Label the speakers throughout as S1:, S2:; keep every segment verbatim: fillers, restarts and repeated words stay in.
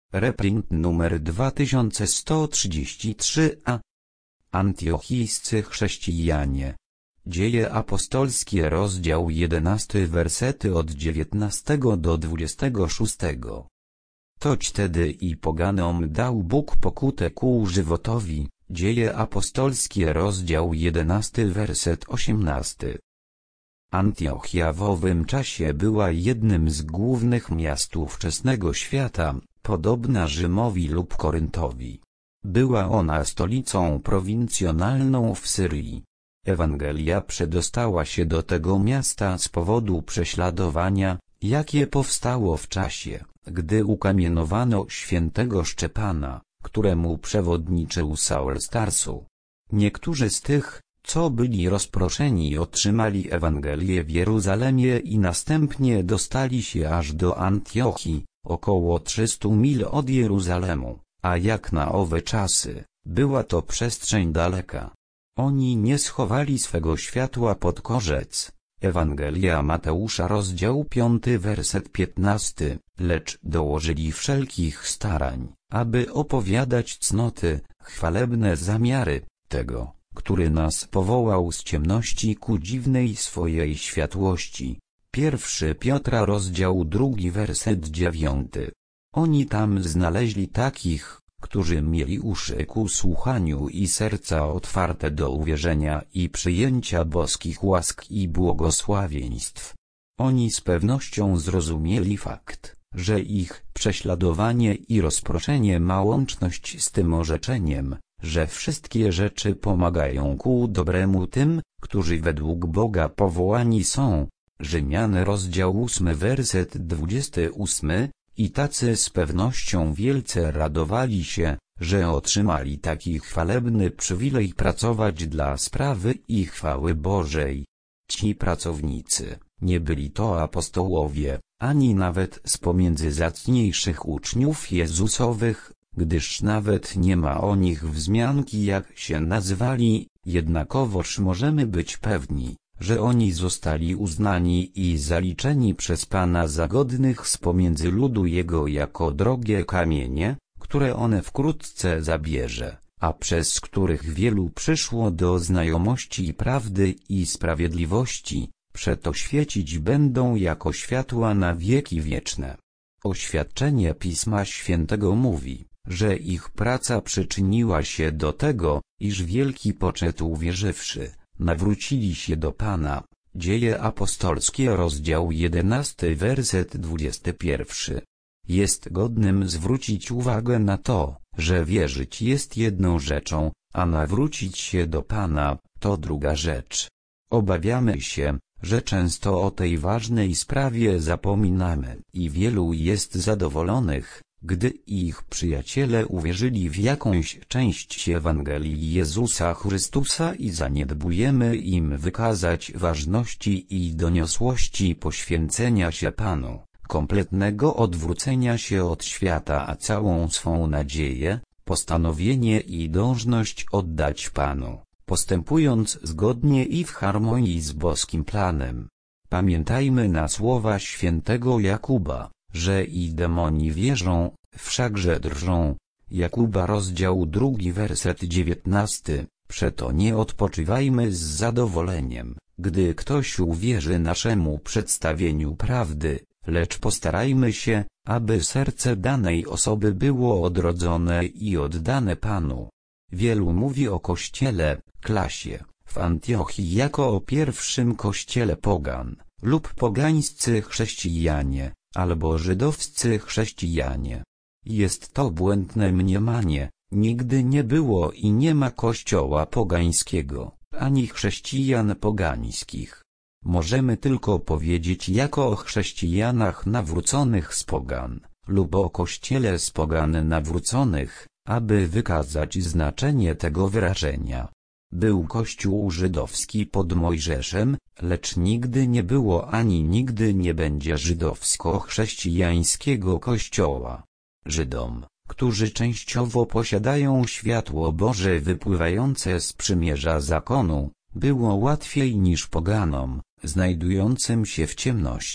S1: Reprint numer dwa tysiące sto trzydzieści trzy a. Antiochijscy chrześcijanie. Dzieje apostolskie rozdział jedenasty wersety od dziewiętnastego do dwudziestego szóstego. Toć tedy i poganom dał Bóg pokutę ku żywotowi. Dzieje apostolskie rozdział jedenasty werset osiemnasty. Antiochia w owym czasie była jednym z głównych miast ówczesnego świata, podobna Rzymowi lub Koryntowi. Była ona stolicą prowincjonalną w Syrii. Ewangelia przedostała się do tego miasta z powodu prześladowania, jakie powstało w czasie, gdy ukamienowano świętego Szczepana, któremu przewodniczył Saul z Tarsu. Niektórzy z tych, co byli rozproszeni, otrzymali Ewangelię w Jeruzalemie i następnie dostali się aż do Antiochii, około trzystu mil od Jeruzalemu, a jak na owe czasy, była to przestrzeń daleka. Oni nie schowali swego światła pod korzec. Ewangelia Mateusza rozdział piąty werset piętnasty, lecz dołożyli wszelkich starań, aby opowiadać cnoty, chwalebne zamiary tego, który nas powołał z ciemności ku dziwnej swojej światłości. Pierwszy Piotra rozdział drugi werset dziewiąty. Oni tam znaleźli takich, którzy mieli uszy ku słuchaniu i serca otwarte do uwierzenia i przyjęcia boskich łask i błogosławieństw. Oni z pewnością zrozumieli fakt, że ich prześladowanie i rozproszenie ma łączność z tym orzeczeniem, że wszystkie rzeczy pomagają ku dobremu tym, którzy według Boga powołani są. Rzymian rozdział ósmy werset dwudziesty ósmy. I tacy z pewnością wielce radowali się, że otrzymali taki chwalebny przywilej pracować dla sprawy i chwały Bożej. Ci pracownicy nie byli to apostołowie, ani nawet z pomiędzy zacniejszych uczniów Jezusowych, gdyż nawet nie ma o nich wzmianki, jak się nazywali, jednakowoż możemy być pewni, że oni zostali uznani i zaliczeni przez Pana za godnych z pomiędzy ludu Jego jako drogie kamienie, które one wkrótce zabierze, a przez których wielu przyszło do znajomości prawdy i sprawiedliwości, przeto świecić będą jako światła na wieki wieczne. Oświadczenie Pisma Świętego mówi, że ich praca przyczyniła się do tego, iż wielki poczet uwierzywszy nawrócili się do Pana. Dzieje apostolskie rozdział jedenasty werset dwudziesty pierwszy. Jest godnym zwrócić uwagę na to, że wierzyć jest jedną rzeczą, a nawrócić się do Pana to druga rzecz. Obawiamy się, że często o tej ważnej sprawie zapominamy i wielu jest zadowolonych, gdy ich przyjaciele uwierzyli w jakąś część Ewangelii Jezusa Chrystusa i zaniedbujemy im wykazać ważności i doniosłości poświęcenia się Panu, kompletnego odwrócenia się od świata, a całą swą nadzieję, postanowienie i dążność oddać Panu, postępując zgodnie i w harmonii z boskim planem. Pamiętajmy na słowa świętego Jakuba, że i demoni wierzą, wszakże drżą. Jakuba rozdział drugi werset dziewiętnasty. Przeto nie odpoczywajmy z zadowoleniem, gdy ktoś uwierzy naszemu przedstawieniu prawdy, lecz postarajmy się, aby serce danej osoby było odrodzone i oddane Panu. Wielu mówi o kościele, klasie, w Antiochii jako o pierwszym kościele pogan, lub pogańscy chrześcijanie, albo żydowscy chrześcijanie. Jest to błędne mniemanie, nigdy nie było i nie ma kościoła pogańskiego, ani chrześcijan pogańskich. Możemy tylko powiedzieć jako o chrześcijanach nawróconych z pogan, lub o kościele z pogan nawróconych, aby wykazać znaczenie tego wyrażenia. Był kościół żydowski pod Mojżeszem, lecz nigdy nie było ani nigdy nie będzie żydowsko-chrześcijańskiego kościoła. Żydom, którzy częściowo posiadają światło Boże wypływające z przymierza zakonu, było łatwiej niż poganom, znajdującym się w ciemności,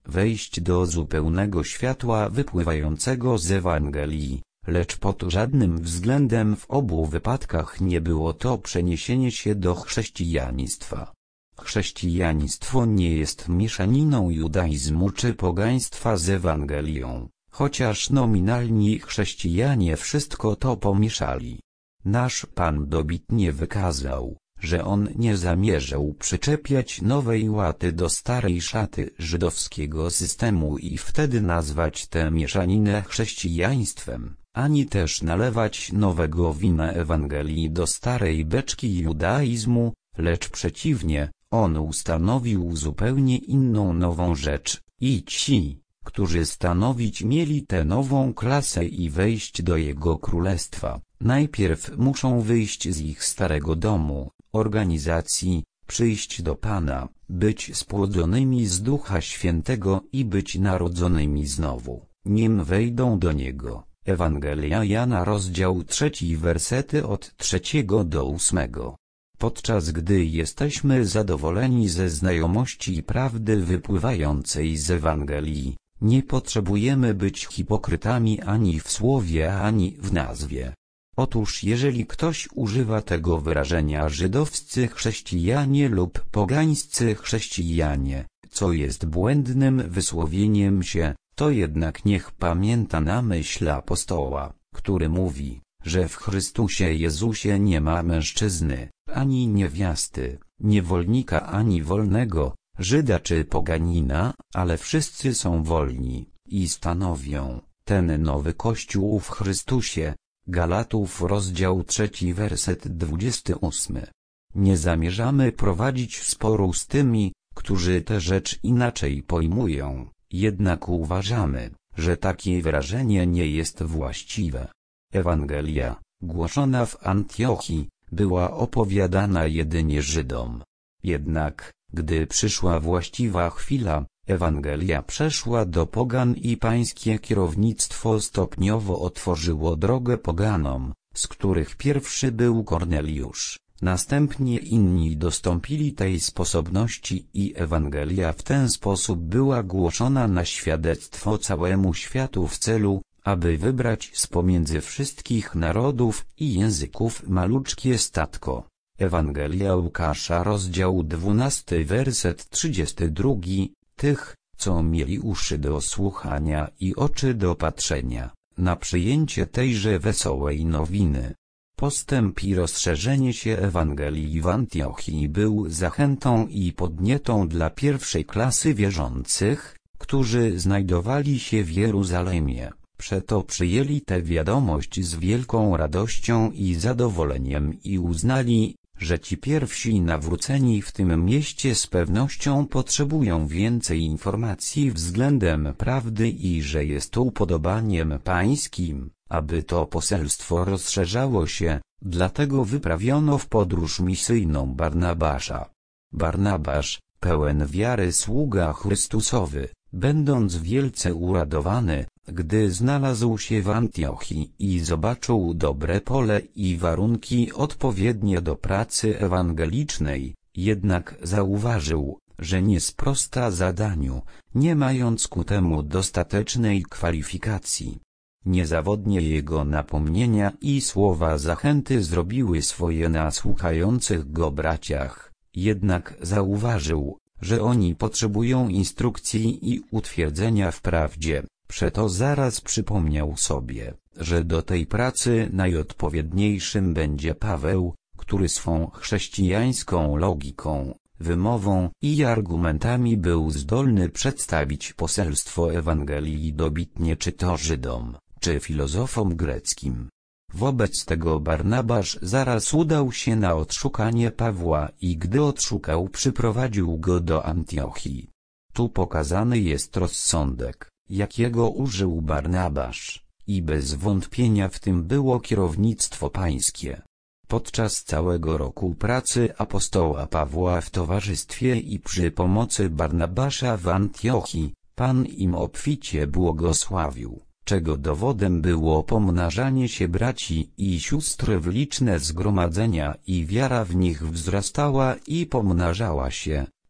S1: wejść do zupełnego światła wypływającego z Ewangelii, lecz pod żadnym względem w obu wypadkach nie było to przeniesienie się do chrześcijaństwa. Chrześcijaństwo nie jest mieszaniną judaizmu czy pogaństwa z Ewangelią, chociaż nominalni chrześcijanie wszystko to pomieszali. Nasz Pan dobitnie wykazał, że On nie zamierzał przyczepiać nowej łaty do starej szaty żydowskiego systemu i wtedy nazwać tę mieszaninę chrześcijaństwem, ani też nalewać nowego wina Ewangelii do starej beczki judaizmu, lecz przeciwnie, On ustanowił zupełnie inną nową rzecz, i ci, którzy stanowić mieli tę nową klasę i wejść do Jego królestwa, najpierw muszą wyjść z ich starego domu, organizacji, przyjść do Pana, być spłodzonymi z Ducha Świętego i być narodzonymi znowu, nim wejdą do Niego. Ewangelia Jana rozdział trzeci wersety od trzeciego do ósmego. Podczas gdy jesteśmy zadowoleni ze znajomości prawdy wypływającej z Ewangelii, nie potrzebujemy być hipokrytami ani w słowie, ani w nazwie. Otóż jeżeli ktoś używa tego wyrażenia żydowscy chrześcijanie lub pogańscy chrześcijanie, co jest błędnym wysłowieniem się, to jednak niech pamięta na myśl apostoła, który mówi, że w Chrystusie Jezusie nie ma mężczyzny, ani niewiasty, niewolnika ani wolnego, Żyda czy poganina, ale wszyscy są wolni i stanowią ten nowy Kościół w Chrystusie. Galatów rozdział trzeci werset dwudziesty ósmy. Nie zamierzamy prowadzić sporu z tymi, którzy tę rzecz inaczej pojmują, jednak uważamy, że takie wyrażenie nie jest właściwe. Ewangelia, głoszona w Antiochii, była opowiadana jedynie Żydom. Jednak, gdy przyszła właściwa chwila, Ewangelia przeszła do pogan i pańskie kierownictwo stopniowo otworzyło drogę poganom, z których pierwszy był Korneliusz, następnie inni dostąpili tej sposobności i Ewangelia w ten sposób była głoszona na świadectwo całemu światu w celu, aby wybrać z pomiędzy wszystkich narodów i języków maluczkie statko. Ewangelia Łukasza rozdział dwunasty werset trzydziesty drugi. Tych, co mieli uszy do słuchania i oczy do patrzenia, na przyjęcie tejże wesołej nowiny. Postęp i rozszerzenie się Ewangelii w Antiochii był zachętą i podnietą dla pierwszej klasy wierzących, którzy znajdowali się w Jeruzalemie. Przeto przyjęli tę wiadomość z wielką radością i zadowoleniem i uznali, że ci pierwsi nawróceni w tym mieście z pewnością potrzebują więcej informacji względem prawdy i że jest to upodobaniem pańskim, aby to poselstwo rozszerzało się, dlatego wyprawiono w podróż misyjną Barnabasza. Barnabasz, pełen wiary sługa Chrystusowy, będąc wielce uradowany, gdy znalazł się w Antiochii i zobaczył dobre pole i warunki odpowiednie do pracy ewangelicznej, jednak zauważył, że nie sprosta zadaniu, nie mając ku temu dostatecznej kwalifikacji. Niezawodnie jego napomnienia i słowa zachęty zrobiły swoje na słuchających go braciach, jednak zauważył, że oni potrzebują instrukcji i utwierdzenia w prawdzie. Przeto zaraz przypomniał sobie, że do tej pracy najodpowiedniejszym będzie Paweł, który swą chrześcijańską logiką, wymową i argumentami był zdolny przedstawić poselstwo Ewangelii dobitnie czy to Żydom, czy filozofom greckim. Wobec tego Barnabasz zaraz udał się na odszukanie Pawła i gdy odszukał, przyprowadził go do Antiochii. Tu pokazany jest rozsądek, jakiego użył Barnabasz, i bez wątpienia w tym było kierownictwo pańskie. Podczas całego roku pracy apostoła Pawła w towarzystwie i przy pomocy Barnabasza w Antiochii, Pan im obficie błogosławił, czego dowodem było pomnażanie się braci i sióstr w liczne zgromadzenia i wiara w nich wzrastała i pomnażała się,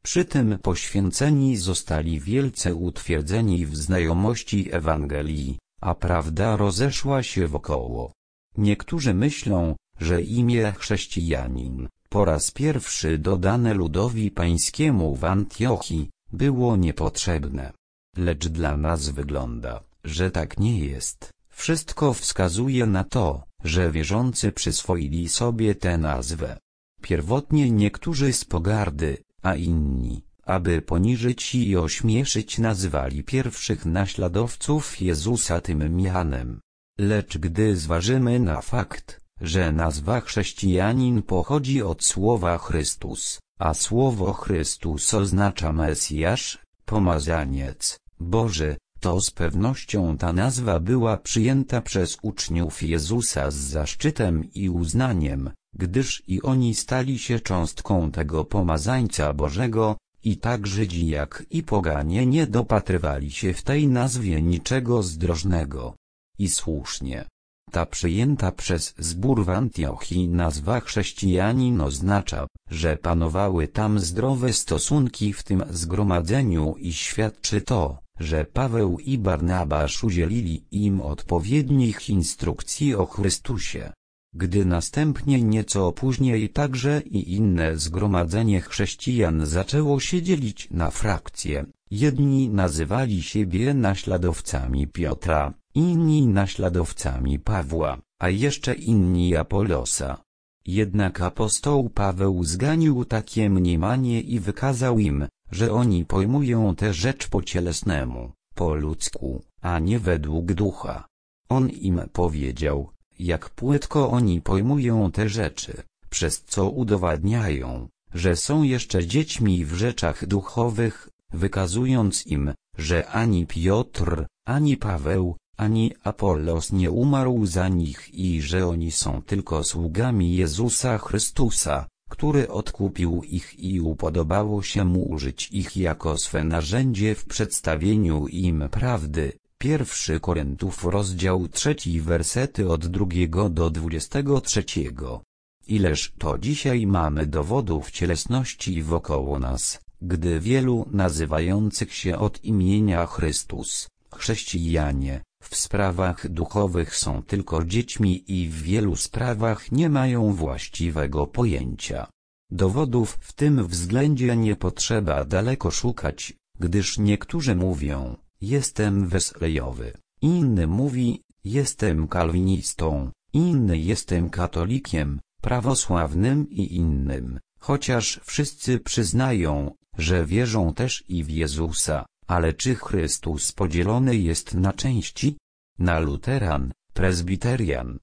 S1: Przy tym poświęceni zostali wielce utwierdzeni w znajomości Ewangelii, a prawda rozeszła się wokoło. Niektórzy myślą, że imię chrześcijanin, po raz pierwszy dodane ludowi pańskiemu w Antiochii, było niepotrzebne. Lecz dla nas wygląda, że tak nie jest. Wszystko wskazuje na to, że wierzący przyswoili sobie tę nazwę. Pierwotnie niektórzy z pogardy, a inni, aby poniżyć i ośmieszyć, nazywali pierwszych naśladowców Jezusa tym mianem. Lecz gdy zważymy na fakt, że nazwa chrześcijanin pochodzi od słowa Chrystus, a słowo Chrystus oznacza Mesjasz, pomazaniec, Boży, to z pewnością ta nazwa była przyjęta przez uczniów Jezusa z zaszczytem i uznaniem, gdyż i oni stali się cząstką tego pomazańca Bożego, i tak Żydzi jak i poganie nie dopatrywali się w tej nazwie niczego zdrożnego. I słusznie. Ta przyjęta przez zbór w Antiochii nazwa chrześcijanin oznacza, że panowały tam zdrowe stosunki w tym zgromadzeniu i świadczy to, że Paweł i Barnabasz udzielili im odpowiednich instrukcji o Chrystusie. Gdy następnie nieco później także i inne zgromadzenie chrześcijan zaczęło się dzielić na frakcje, jedni nazywali siebie naśladowcami Piotra, inni naśladowcami Pawła, a jeszcze inni Apolosa. Jednak apostoł Paweł zganił takie mniemanie i wykazał im, że oni pojmują tę rzecz po cielesnemu, po ludzku, a nie według ducha. On im powiedział, jak płytko oni pojmują te rzeczy, przez co udowadniają, że są jeszcze dziećmi w rzeczach duchowych, wykazując im, że ani Piotr, ani Paweł, ani Apollos nie umarł za nich i że oni są tylko sługami Jezusa Chrystusa, który odkupił ich i upodobało się mu użyć ich jako swe narzędzie w przedstawieniu im prawdy. Pierwszy Koryntiów rozdział trzeci wersety od drugiego do dwudziestego trzeciego. Ileż to dzisiaj mamy dowodów cielesności wokoło nas, gdy wielu nazywających się od imienia Chrystus, chrześcijanie, w sprawach duchowych są tylko dziećmi i w wielu sprawach nie mają właściwego pojęcia. Dowodów w tym względzie nie potrzeba daleko szukać, gdyż niektórzy mówią, jestem weslejowy, inny mówi, jestem kalwinistą, inny jestem katolikiem, prawosławnym i innym, chociaż wszyscy przyznają, że wierzą też i w Jezusa, ale czy Chrystus podzielony jest na części? Na luteran, prezbiterian,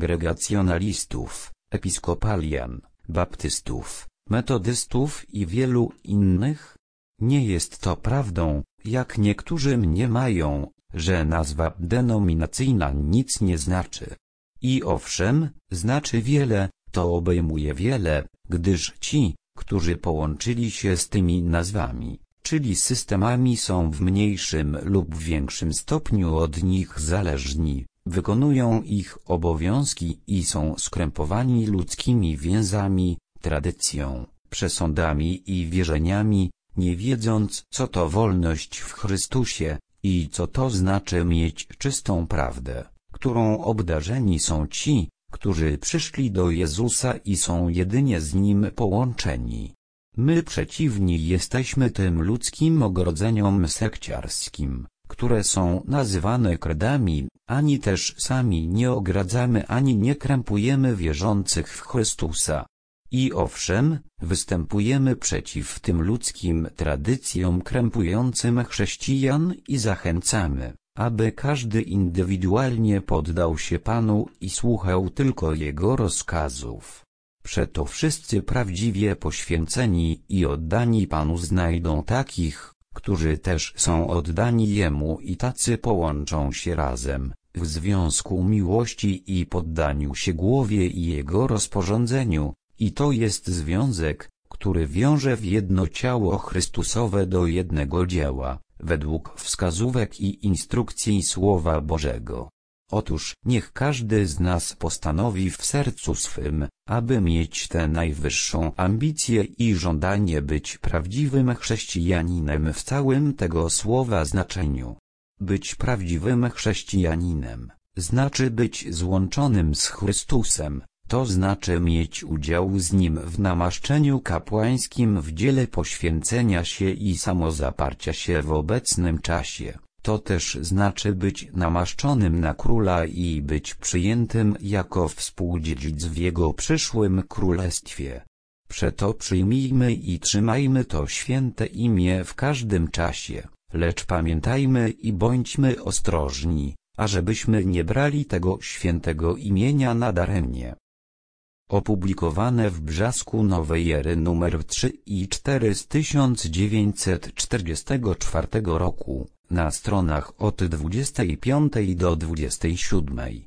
S1: kongregacjonalistów, episkopalian, baptystów, metodystów i wielu innych? Nie jest to prawdą, jak niektórzy mniemają, że nazwa denominacyjna nic nie znaczy. I owszem, znaczy wiele, to obejmuje wiele, gdyż ci, którzy połączyli się z tymi nazwami, czyli systemami, są w mniejszym lub większym stopniu od nich zależni, wykonują ich obowiązki i są skrępowani ludzkimi więzami, tradycją, przesądami i wierzeniami, nie wiedząc, co to wolność w Chrystusie i co to znaczy mieć czystą prawdę, którą obdarzeni są ci, którzy przyszli do Jezusa i są jedynie z Nim połączeni. My przeciwni jesteśmy tym ludzkim ogrodzeniom sekciarskim, które są nazywane kredami, ani też sami nie ogradzamy ani nie krępujemy wierzących w Chrystusa. I owszem, występujemy przeciw tym ludzkim tradycjom krępującym chrześcijan i zachęcamy, aby każdy indywidualnie poddał się Panu i słuchał tylko Jego rozkazów. Przeto wszyscy prawdziwie poświęceni i oddani Panu znajdą takich, którzy też są oddani Jemu i tacy połączą się razem, w związku miłości i poddaniu się głowie i Jego rozporządzeniu, i to jest związek, który wiąże w jedno ciało Chrystusowe do jednego dzieła, według wskazówek i instrukcji Słowa Bożego. Otóż niech każdy z nas postanowi w sercu swym, aby mieć tę najwyższą ambicję i żądanie być prawdziwym chrześcijaninem w całym tego słowa znaczeniu. Być prawdziwym chrześcijaninem znaczy być złączonym z Chrystusem, to znaczy mieć udział z Nim w namaszczeniu kapłańskim w dziele poświęcenia się i samozaparcia się w obecnym czasie. To też znaczy być namaszczonym na króla i być przyjętym jako współdziedzic w Jego przyszłym królestwie. Przeto przyjmijmy i trzymajmy to święte imię w każdym czasie, lecz pamiętajmy i bądźmy ostrożni, ażebyśmy nie brali tego świętego imienia nadaremnie. Opublikowane w Brzasku Nowej Ery numer trzy i cztery z tysiąc dziewięćset czterdziestego czwartego roku, na stronach od dwudziestej piątej do dwudziestej siódmej.